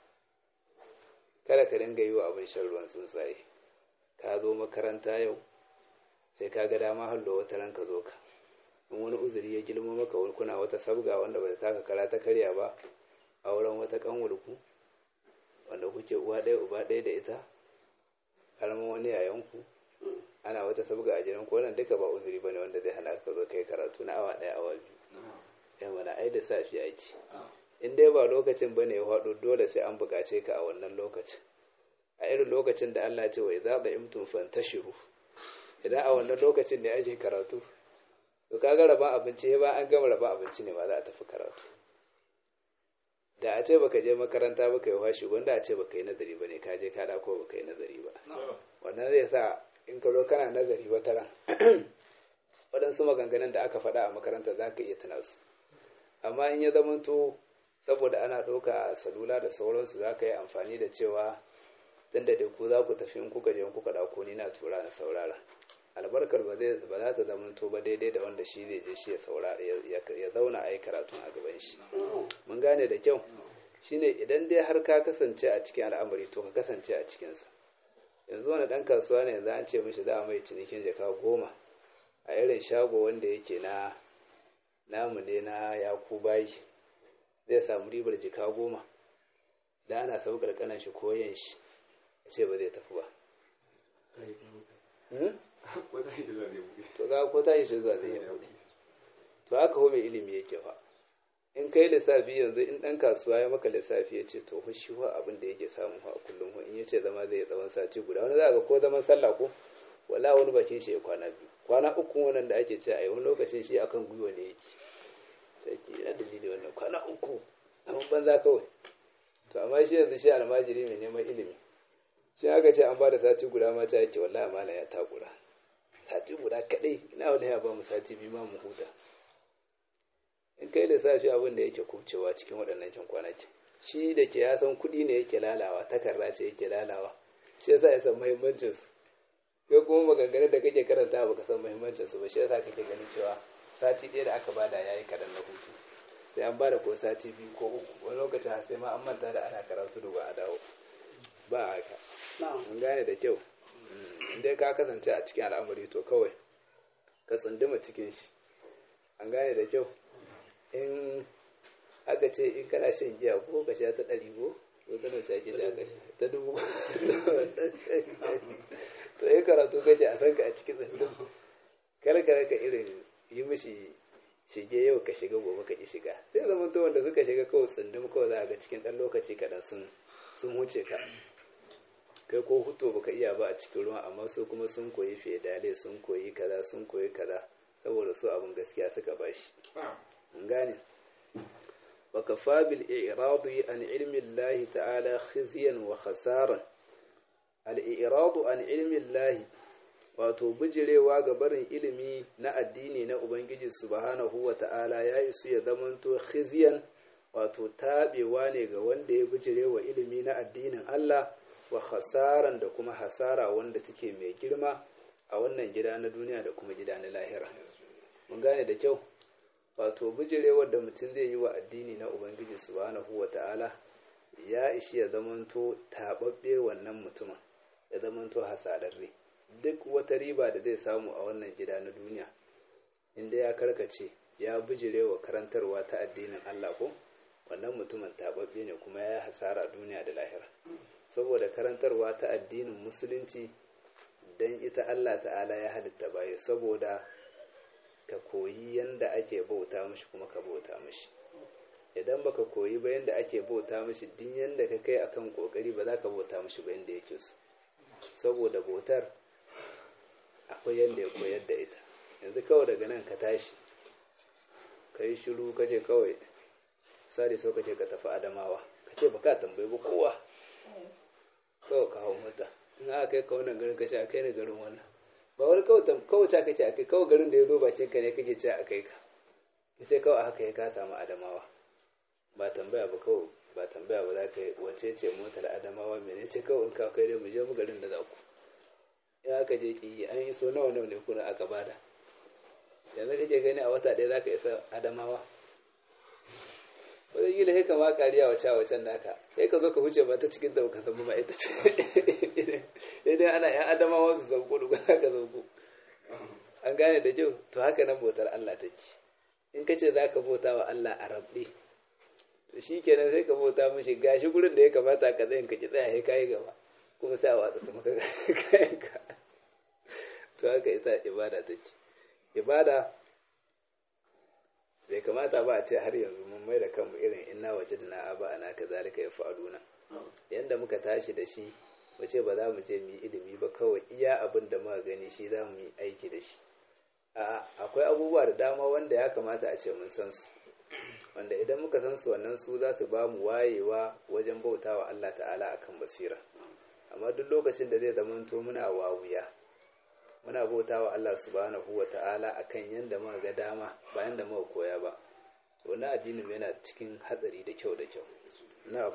kada ka dinga yi wa abin shan ruwan tsuntsaye. Ka zo makaranta yau sai ka ga dama hallo wata ran ka zo ka, in wani uzuri ya gilmo maka, kuna wata sabga wanda ba ta taka kara ta karya ba, a wurin wata kanwulku wanda kuke uwa ɗaya uba ɗaya da ita, karamin wani yayanku, ana wata sabga a jiran ko wannan duka ba uzuri bane wanda zai hana ka zo kai karatu na awa ɗaya awa biyu. Yan wani ai da safi aiki. In dai ba lokacin bane ya faɗo, dole sai an buƙace ka a wannan lokacin, a irin lokacin da Allah ce wa idza ba'imtum fantashiru. Idan a wannan lokacin ne ake karatu, to kaga rabon abinci ba an gama rabon abinci ne ma za a tafi karatu. Da a ce baka je makaranta baka yi washi, wanda a ce baka yi nazari bane, ka je ka ko baka yi nazari ba. Wannan zai sa in ka zo kana nazari wata ran waɗansu maganganun da aka faɗa a makaranta za ka iya tuna su. Amma in ya zamanto saboda ana ɗauka a salula da sauransu, za ka yi amfani da cewa dan da ku za ku tafi, in kuka je kuka ɗauko ni na tura na saurara, albarkar ba za ta zamanto ba daidai da wanda shi zai je shi ya saurara ya zauna a yi karatun a gaban shi. Mun gane da kyau. Shine idan dai har ka kasance a cikin al'amari, to ka kasance a cikinsa. Yanzu wani ɗan kasuwa ne, yanzu an ce mishi za a mai cinikin jaka 10 a irin shago wanda yake namu ne na Yakubayi, zai samu ribar jaka 10 da ana saukar kanan shi ko yin shi, a ce ba zai tafi ba. To ga ko tashi shi zuwa zai yi buɗe. To haka ho mai ilimi yake fa. In kai lissafi yanzu, in ɗan kasuwa ya maka lissafi ya ce to shi wa abin da yake samu a kullum, in ya ce zama zai yi tsawon sati guda, wani za ga ko zaman sallah ko wala wani bakin shi ya kwana 2 kwana 3 wannan da ake ce a yi, wani lokacin shi akan gwiwa ne yake. Sai ki yana dalili wannan kwana 3 amma banza kawai. to amma shi yanzu shi almajiri mai neman ilimi shi aka ce an ba da sati guda mata yake wallahi malam ya takura sati guda kadai ina wani ya ba mu sati biyu ma mu huta in kai lissafi abin da yake kubcewa cikin waɗannan cin kwanaki shi da ke ya san kuɗi ne yake lalawa takarda ce yake lalawa shi yasa ya san muhimmancin su kai kuma maganganun da kake karanta baka san muhimmancin su ba shi yasa kake ganin cewa sati ɗaya da aka bada yayi kadan na hutu sai an bada ko sati biyu ko uku wani lokacin har sai ma an manta da ana karatu da ba a dawo ba haka mun gane da kyau inda ka kasance a cikin al'amari to kawai ka tsunduma cikin shi an gane da kyau in aka ce in kana shan giya ko ka sha ta 100 ko ta nace ake sha ta 1000 to yi karatu kace a san ka a cikin tsundum kar ka irin yi mishi shige yau ka shiga gobe ka ki shiga sai zaman to wanda suka shiga kawai tsundum kawai za a ga cikin dan lokaci kadan sun huce ka kai ko huto baka iya ba a cikin ruwa amma su kuma sun koyi fedale sun koyi kaza saboda su abin gaskiya suka bashi gane wakafa bil i'radi an ilmi Allah ta'ala khizyan wa khasaran al i'radu an ilmi Allah wato bijirewa ga barin ilimi na addini na ubangiji subhanahu wa ta'ala ya isu ya zamanto khizyan wato tabewa ne ga wanda ya bijirewa ilimi na addinin Allah wa khasaran da kuma hasara wanda take mai girma a wannan gida na duniya da kuma gida na lahira mun gane da kyau wato bijirewar da mutum zai yi wa addini na ubangiji subhanahu wata'ala ya ishi ya zamanto tababbe wannan mutumin ya zamanto hasararre duk wata riba da zai samu a wannan gida na duniya inda ya karkace ya bijirewa karantarwa ta addinin Allah ko wannan mutumin tababbe ne kuma ya hasara duniya da lahira saboda karantarwa ta addinin musulunci don ita Allah ta'ala ya halitta baya saboda ka koyi yanda ake bauta mishi kuma ka bauta mishi idan baka koyi ba yanda ake bauta mishi din yanda ka kai akan kokari ba za ka bauta mishi ba yanda yake so saboda bautar akwai yanda ya koyar da ita yanzu kawai daga nan ka tashi ka yi shiru ka ce kawai sari sau ka ce ka tafi Adamawa ka ce baka tambayi ba kowa kawai ka hau mota in aka kai ka wannan garin ka ce a kai ne garin wannan ba wani kawai ta kace a kai kawai garin da ya zo bacin ka ne kake ce a kai ka ka ce kawai haka ya ka samu Adamawa ba tambaya ba kawai ba tambaya ba za ka yi wace ce motar Adamawa mene ce kawai in ka kai dai mu je mu garin da za ku in aka je ki an yi so nawa ne kuna aka bada yanzu kake gani a wata ɗaya za ka isa Adamawa wadda yi lahi kama kariya wacan naka sai ka zo ka huce ba ta cikin da baka san ba ita ce idan ana yan Adamawa su sauko da za ka sauko an gane da kyau to haka nan bautar Allah take in ka ce za ka bauta wa Allah a rabɗe to shi kenan sai ka bauta mishi gashi gurin da ya kamata ka tsayin ka ki tsaya sai ka yi gaba kuma sai a watsa su maka kayan ka to haka ita ibada take ibada bai kamata ba a ce har yanzu mun mai da kanmu irin inna waje da na aba ana ka zalika ya fa'aluna yanda muka tashi da shi wace ba za mu je mu yi ilimi ba kawai iya abin da muka gani shi za mu yi aiki da shi akwai abubuwa da dama wanda ya kamata a ce mun san su wanda idan muka san su wannan su za su ba mu wayewa wajen bautawa Allah ta'ala akan basira amma duk lokacin da zai zamanto muna wawuya muna bautawa Allah subhanahu wa ta'ala akan yanda muka ga dama ba yanda muka koya ba to na addinin yana cikin hatsari da kyau na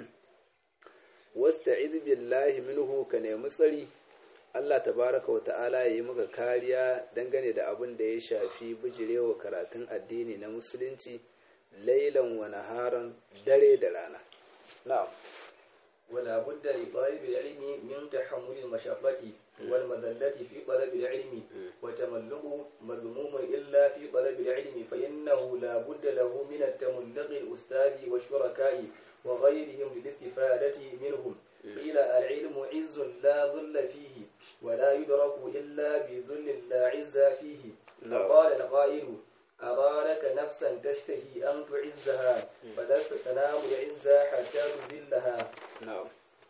wasta'iz billahi minhu ka nemi tsari Allah tabaraka wa ta'ala yayi maka kariya dangane da abin da ya shafi bijirewa karatun addini na musulunci lailan wa naharan dare da rana na'am ولا بد لطالب العلم من تحمل المشقة والمذلة في طلب العلم وتملق مذموم إلا في طلب العلم فإنه لا بد له من التملق الأستاذ والشركاء وغيرهم للاستفادة منهم قيل العلم عز لا ظل فيه ولا يدرك إلا بذل لا عز فيه وقال القائل أرادك نفسا تشتهي أن تعزها فلست تنام العزة حتى تذلها نعم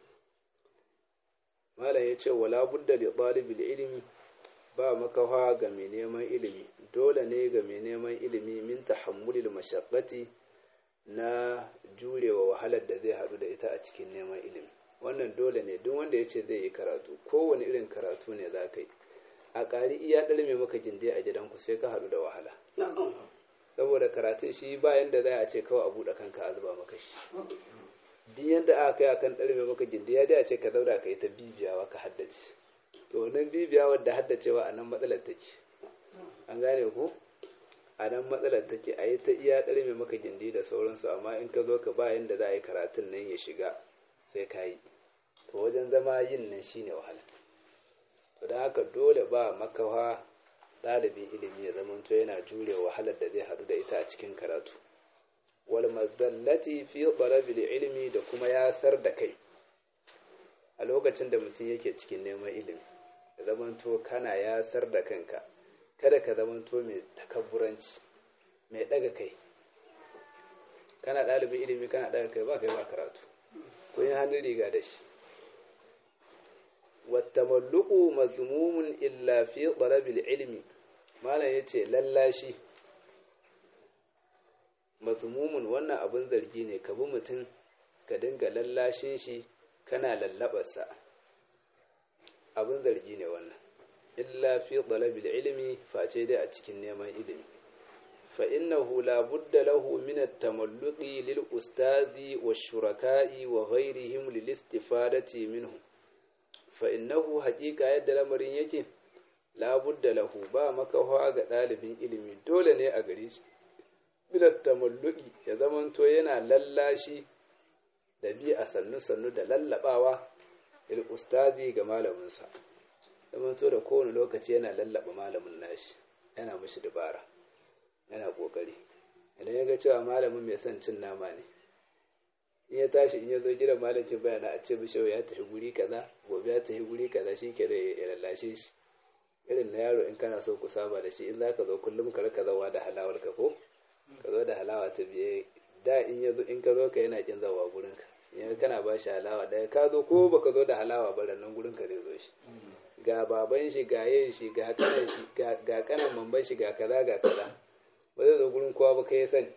malam ya ce wala budda li ɗalibin ilimi ba makawa ga mai neman ilimi dole ne ga mai neman ilimi min tahammulil mashaqqati na jurewa wahalar da zai haɗu da ita a cikin neman ilimi. Wannan dole ne duk wanda ya ce zai yi karatu, kowane irin karatu ne za ka yi, a ƙari iya ɗalme maka gindi a gidanku sai ka haɗu da wahala. Saboda karatun shi bayan da za a ce kawai a buɗe kanka a zuba maka shi. Duk yadda aka kai akan ɗalme maka gindi ya dai a ce ka zauna ka yi ta bibiyawa ka haddace. To wannan bibiyawar da haddacewa a nan matsalar take. An gane ku? A nan matsalar take, a yi ta iya ɗalme maka gindi da sauransu, amma in ka zo ka bayan da za a yi karatun nan ya shiga sai ka yi. To wajen zama yin nan shine wahala. To don haka dole ba makawa ɗalibin ilimi ya zamanto yana jure wahalar da zai haɗu da ita a cikin karatu. Wal mazallati fi talabil ilmi, da kuma yasar da kai a lokacin da mutum yake cikin neman ilimi, ya zamanto kana yasar da kanka, kada ka zamanto mai takabburanci, mai ɗaga kai. Kana ɗalibin ilimi kana ɗaga kai ba karatu, ko yin hannun riga da shi. Wattamalluku mazmumun illa fi talabil ilmi, malam yace lallashi mazmumun, wannan abin zargi ne, ka bi mutum ka dinga lallashin shi kana lallabarsa, abin zargi ne wannan. Illa fi talabil ilmi, face dai a cikin neman ilimi. Fa innahu la budda lahu min at-tamalluqi lil ustazi wash shuraka'i wa ghayrihim lil istifadati minhu. Fa innahu haqiqa yadda lamarin yake, la budda lahu, ba makawa ga ɗalibin ilimi, dole ne a gare shi min at-tamalluqi, ya zamanto yana lallashi da bi a sannu da lallabawa lil ustazi ga malaminsa. Zamanto da kowane lokaci yana lallaba malamin nashi, yana mishi dabara, yana kokari. Idan ya ga cewa malamin mai son cin nama ne, in ya tashi in ya zo gidan malamin bayana a ce mishi ya tafi guri kaza, gobe ya tafi guri kaza, shi ke da ya lallashe shi. Irin na yaro in kana so ku saba da shi, in za ka zo kullum ka rika zawa da halawar ka, ko ka zo da halawa ta biye. Da in ya zo in ka zo ka yana kin zawa gurin ka, in kana ba shi halawa ɗaya ka zo ko baka zo da halawa ba, nan gurin ka zai zo shi. Ga baban shi, ga yin shi, ga kanan shi, ga kanan mamban shi, ga kaza ga kaza, ba zai zo gurin kowa ba, kai sani,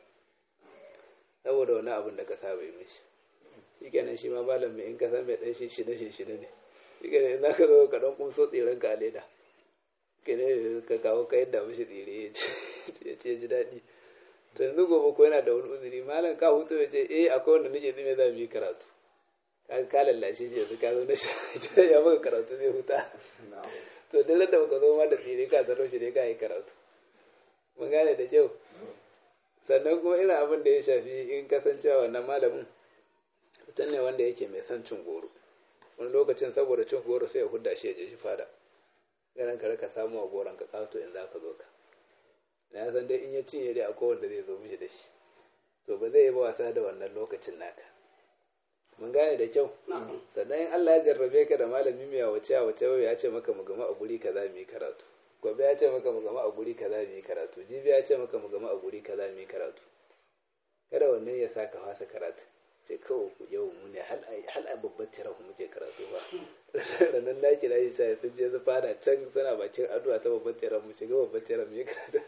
saboda wani abin da ka saba yi mishi. Shi kenan shi ma malam mai in ka san mai ɗan shi ne, shi kenan in za ka zo ka ɗan kumso tsiran ka a leda, kenan ka kawo ka yadda mishi tsire ya ce ji daɗi. To yanzu gobe ko yana da wani uzuri, malam ka hutu ya ce akwai wanda nake zume za mu yi karatu, ka lallashe shi yanzu ka zo na shi ya maka karatu zai huta. To duk da baka zo ma da tsire ka zaro shi ne ka yi karatu. Mun gane da kyau. Sannan kuma irin abin da ya shafi in kasancewa wannan malamin mutum ne wanda yake mai son cin goro, wani lokacin saboda cin goro sai ya hudda shi ya je shi fada, ganin ka raka samu wa goron ka kawo in za ka zo ka. Na san dai in ya cinye dai akwai wanda zai zo mishi da shi, to ba zai yi ba wasa da wannan lokacin naka. Mun gane da kyau. Sannan in Allah ya jarrabe ka da malami mai wace ya ce maka mu gama a guri kaza mu yi karatu, gobe ya ce maka mu gama a guri kaza mu yi karatu, jibi ya ce maka mu gama a guri kaza mu yi karatu, kada wannan ya sa ka fasa karatu. Sai kawai yau mu ne hal a babbar tirar mu muke karatu ba. Ranar laki na yi sai sun je su fada can suna bakin addu'a ta babbar tirar mu, shiga babbar tirar mu yi karatu.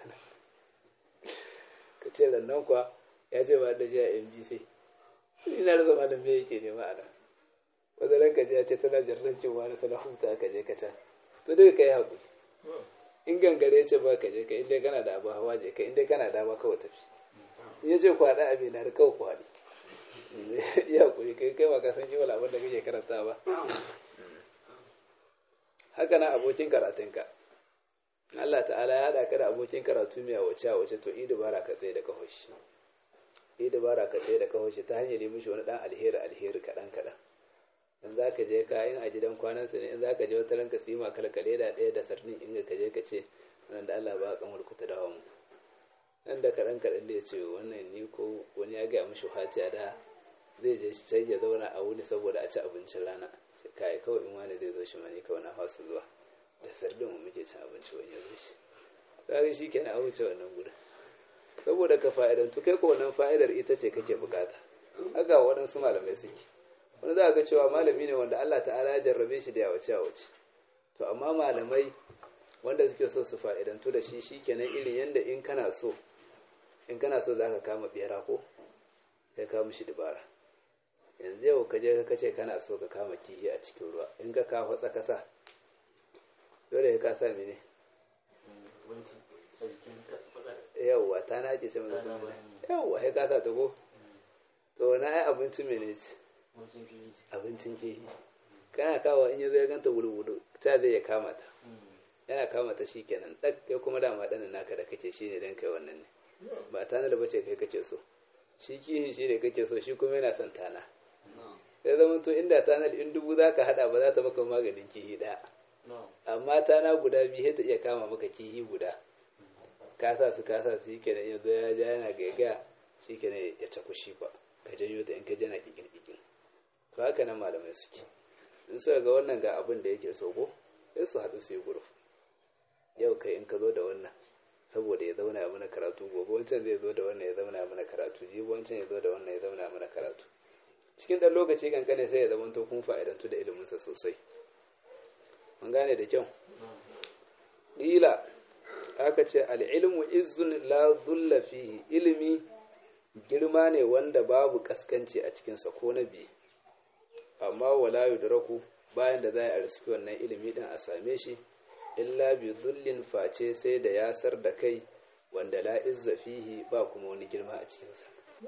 Ka ce rannan kuwa ya ce ba da shi a MBC, ina da zama da me yake nema a nan. Wanda ranka ji ya ce tana jarrancin wani sana huta ka je ka can, to duka ka yi haƙuri. In gangare ce ba ka je ka, inda kana da abu hawa je ka, inda kana da ba kawai tafi. In ya ce kwaɗa abin na da kawai kwaɗi. Ya haƙuri kai ba ka san kiwon abin da kake karanta ba. Haka na abokin karatunka, Allah ta'ala ya haɗa ka da abokin karatu mai wace to i dubara ka tsaye da kahoshi. I dubara ka tsaye da kahoshi ta hanyar yi mishi wani ɗan alheri kaɗan. In za ka je kayan a gidan kwanansa ne, in za ka je wata ranka sima kalkale da ɗaya da sarnin inga ka je ka ce nan da Allah ba a kamar ku ta dawo mu. Nan da kaɗan da ya ce wannan ni ko wani ya gaya mishi fatiya da zai je can ya zauna a wuni saboda a ci abincin rana. Sai kai kawai in wani zai zo shi mani kawai na fasa zuwa da sardin mu muke cin abinci wani ya zo shi. Kaga shi kenan a wuce wannan gurin. Saboda ka fa'idantu kai ko wannan fa'idar ita ce kake bukata. Haka waɗansu malamai suke. Wani za a ga cewa malami ne wanda Allah ta'ala ya jarrabe shi da yawace. To amma malamai wanda suke so su fa'idantu da shi kenan irin yadda in kana so za ka kama bera ko kai ka mishi dubara. Yanzu yau ka je ka kace kana so ka kama kihi a cikin ruwa, in ka kawo tsakasa dole ka sa mene yawwa ta nace sai mun yawwa sai ka sa ta ko to na yi abinci mene ce abincin kihi kana kawo in yazo ya ganta wulu ta zai ya kama ta yana kama ta shikenan dak kai kuma dama dan naka da kace shine dan kai wannan ne ba tana da bace kai kace so shi kihin shi ne kace so shi kuma yana son tana sai zama to inda tana in dubu zaka hada ba za ta maka maganin kihi daya amma tana guda biyu sai ta iya kama maka kihi guda ka sa su shikenan yanzu ya ja yana gaiga shikenan ya taku shi ba ka janyo ta in ka jana kikin to haka nan malamai suke in suka ga wannan ga abin da yake so ko sai su haɗu su yi guruf yau kai in ka zo da wannan saboda ya zauna mana karatu gobe wancan zai zo da wannan ya zauna mana karatu jibi wancan ya zo da wannan ya zauna mana karatu cikin ɗan lokaci kankane sai ya zama to kun fa'idantu da iliminsa sosai mun gane da kyau ƙila aka ce al'ilmu izzun la dhulla fihi ilimi girma ne wanda babu kaskanci a cikinsa ko na biyu amma wala yudraku bayan da za a riski wannan ilimi din a same shi illa bi dhullin face sai da yasar da kai wanda la izza fihi ba kuma wani girma a cikinsa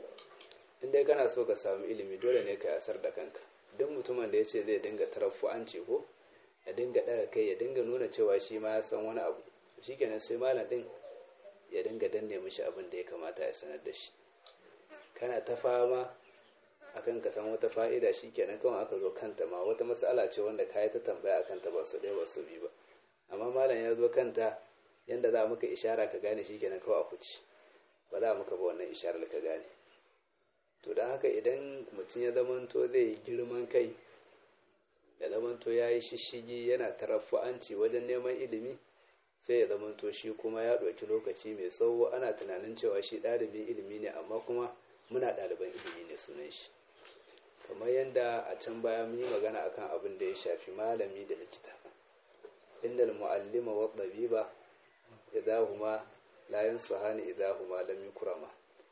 in dai kana so ka samu ilimi dole ne ka yasar da kanka duk mutumin da ya ce zai dinga tarafu'anci ko ya dinga ɗaga kai ya dinga nuna cewa shi ma ya san wani abu shikenan sai malam din ya dinga danne mishi abin da ya kamata ya sanar da shi kana ta fama akan ka san wata fa'ida shikenan kawai aka zo kanta ma wata mas'ala ce wanda kai ta tambaya akan ta ba su ɗaya ba su biyu ba amma malam ya zo kanta yanda za maka ishara ka gane shikenan kawai a kuci ba za maka ba wannan isharar ka gane to don haka idan mutum ya zamanto zai girman kai ya zamanto ya yi shishigi yana tarafu'anci wajen neman ilimi sai ya zamanto shi kuma ya ɗauki lokaci mai tsawo ana tunanin cewa shi ɗalibin ilimi ne amma kuma muna ɗaliban ilimi ne sunan shi kamar yadda a can baya mun yi magana akan abin da ya shafi malami da likita innal mu'allima wa tabiba idahuma la yansahani idahuma lam yukrama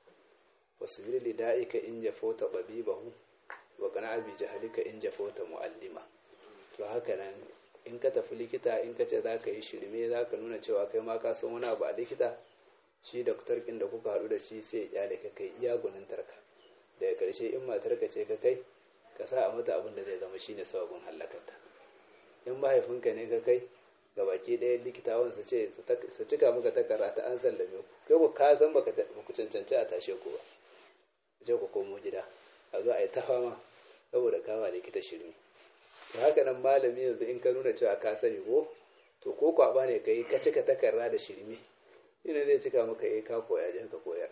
wasbir li da'ika in jafauta tabibahu wa qana'a bi jahlika in jafauta mu'allima to haka nan in ka tafi likita in ka ce za ka yi shirme za ka nuna cewa kai ma ka san wani abu a likita shi doktor ɗin da kuka haɗu da shi sai ya kyale ka kai iya gwanintarka daga ƙarshe in matarka ce ka kai ka sa a mata abin da zai zama shine sababin hallakarta in mahaifinka ne ka kai ga baki ɗaya likitawan su ce su cika maka takarda ta an sallame ku kai ku ka san baka ku cancanci a tashe ku ba ce ku komo gida a zo a yi ta fama saboda kawa likita shirme to haka nan malami yanzu in ka nuna cewa ka sani ko to ko kwaba ne kai ka cika takarda da shirme ina zai cika maka ka koya je ka koyar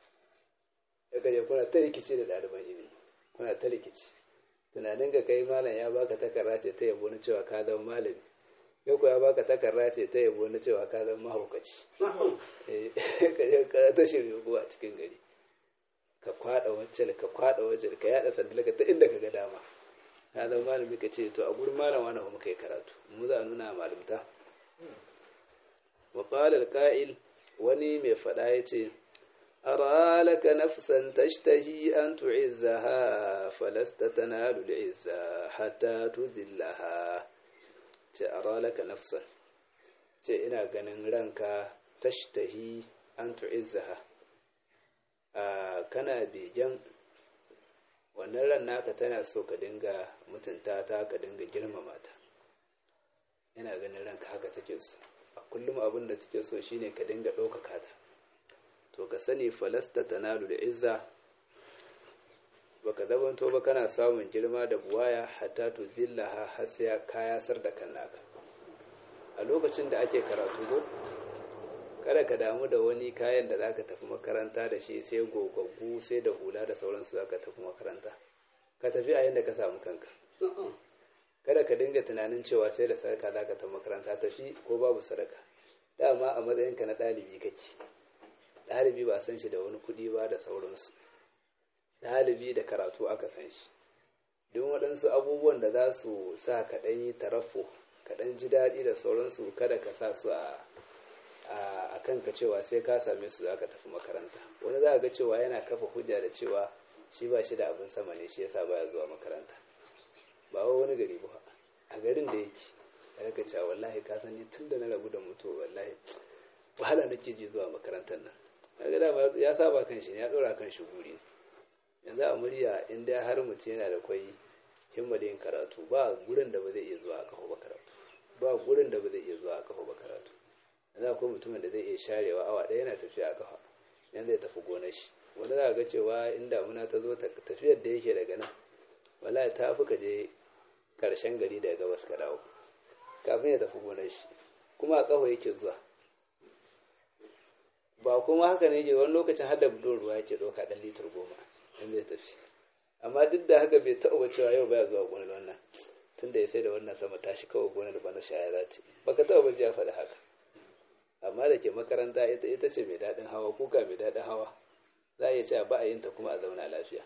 ya kaje kuna ta rikici da ɗaliban ilimi kuna ta rikici tunanin ka kai malam ya baka takarda ce ta yabo na cewa ka zama malami ya ko ya baka takarda ce ta yabo na cewa ka zama mahaukaci ka je ka ta shirme ko a cikin gari ka kwada wacce ka yada sandalaka ta inda ka ga dama ya zama malami ka ce to a gurin malam wani muka yi karatu mu za a nuna malamta wa qala al-qa'il wani mai fada yace ara laka nafsan tashtahi an tu'izzaha falasta tanalu al-izza hatta tudhillaha ce ara laka nafsan ce ina ganin ranka tashtahi an tu'izzaha kana begen wannan ran naka tana so ka dinga mutunta ta ka dinga girmama ta ina ganin ranka haka take so a kullum abin da take so shine ka dinga ɗaukaka ta to ka sani falasta tanalu da izza baka zabanto ba kana samun girma da buwaya hatta to zillaha har sai ka yasar da kan naka a lokacin da ake karatu go kada ka damu da wani kayan da zaka tafi makaranta da shi sai gogaggu sai da hula da sauransu zaka tafi makaranta ka tafi a yanda ka samu kanka kada ka dinga tunanin cewa sai da sadaka zaka tafi makaranta tafi ko babu sadaka dama a matsayinka na ɗalibi kake ɗalibi ba san shi da wani kuɗi ba da sauransu ɗalibi da karatu aka san shi don waɗansu abubuwan da za su sa ka ɗan yi tarafo ka ɗan ji daɗi da sauransu kada ka sa su a kanka cewa sai ka same su za ka tafi makaranta wani za a ga cewa yana kafa hujja da cewa shi ba shi da abin sama ne shi yasa baya zuwa makaranta ba wani gari ba a garin da yake ya raka cewa wallahi ka san ni tun da na rabu da mutuwa wallahi wahala nake ji zuwa makarantar nan kaga da ya saba kan shi ne ya dora kan shi guri yanzu a murya in dai har mutum yana da kwai himma da yin karatu ba gurin da ba zai iya zuwa a kafa ba karatu ba gurin da ba zai iya zuwa a kafa ba karatu yanzu akwai mutumin da zai iya sharewa awa ɗaya yana tafiya a kafa yanzu zai tafi gonar shi wanda za a ga cewa in damuna ta zo tafiyar da yake daga nan wallahi ta fi ka je karshen gari daga gabas ka dawo kafin ya tafi gonar shi kuma a kafa yake zuwa ba kuma haka ne yake wani lokacin hada budon ruwa yake ɗauka ɗan litar 10 in zai tafi amma duk da haka bai taɓa cewa yau baya zuwa gonar wannan tun da ya sai da wannan sama tashi kawai gonar bana shaya za ta baka taɓa ba ya faɗi haka amma da ke makaranta ita ce mai daɗin hawa kuka mai daɗin hawa za a iya cewa ba a yin ta kuma a zauna lafiya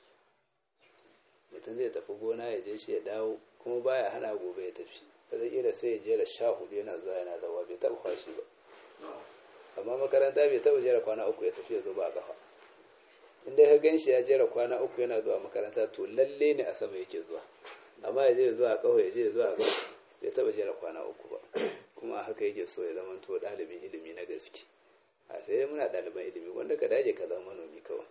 mutum zai tafi gona ya je shi ya dawo kuma baya hana gobe ya tafi wataƙila sai ya jera 14 yana zuwa yana zawa bai taɓa kwashi ba amma makaranta bai taɓa jera kwana 3 ya tafi ya zo ba a kafa inda ka gan shi ya jera kwana 3 yana zuwa makaranta to lalle ne a sama yake zuwa amma ya je zuwa a ƙafa ya je zuwa a ƙafa bai taɓa jera kwana 3 ba kuma haka yake so ya zama to ɗalibin ilimi na gaske a sai dai muna ɗaliban ilimi wanda ka dage ka zama manomi kawai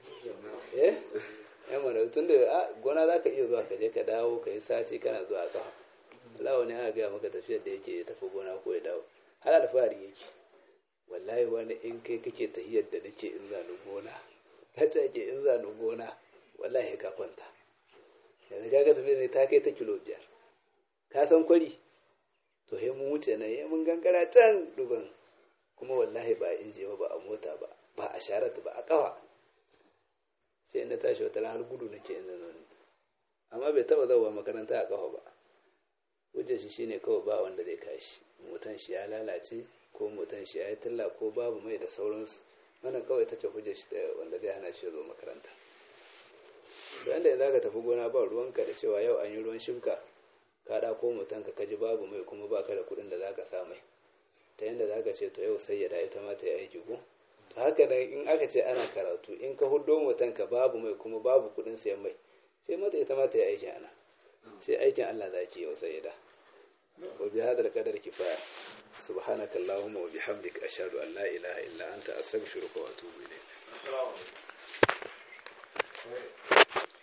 yan mana tun da gona za ka iya zuwa ka je ka dawo ka yi sati kana zuwa ƙafa Allah wani aka gaya maka tafiyar da yake ya tafi gona ko ya dawo har alfahari yake wallahi wani in kai kake tahiyar da nake in zanu gona kace ake in zanu gona wallahi ka kwanta yanzu kaga tafiyar ne ta kai ta kilo 5 ka san kwari to he mun wuce nan he mun gangara can duban kuma wallahi ba a inje ba a mota ba ba a sharatu ba a kawa sai na tashi wata har gudu nake in zanu amma bai taba zawa makaranta a kafa ba hujjar shi shine kawai ba wanda zai kashi motan shi ya lalace ko motan shi ya yi talla ko babu mai da sauransu wannan kawai ta ce hujjar shi wanda zai hana shi zo makaranta bayan da yanzu ka tafi gona ba ruwanka da cewa yau an yi ruwan shuka ka da ko motanka ka ji babu mai kuma baka da kuɗin da zaka sa mai ta yanda zaka ce to yau sai ya da ita ma ta yi aiki ko to haka nan in aka ce ana karatu in ka huddo motanka babu mai kuma babu kuɗin sayan mai sai mata ita ma ta yi aiki ana sai aikin Allah zaki yau sai ya da wa bi hadal qadar kifaya subhanaka allahumma wa bihamdika ashhadu an la ilaha illa anta astaghfiruka wa atubu ilayk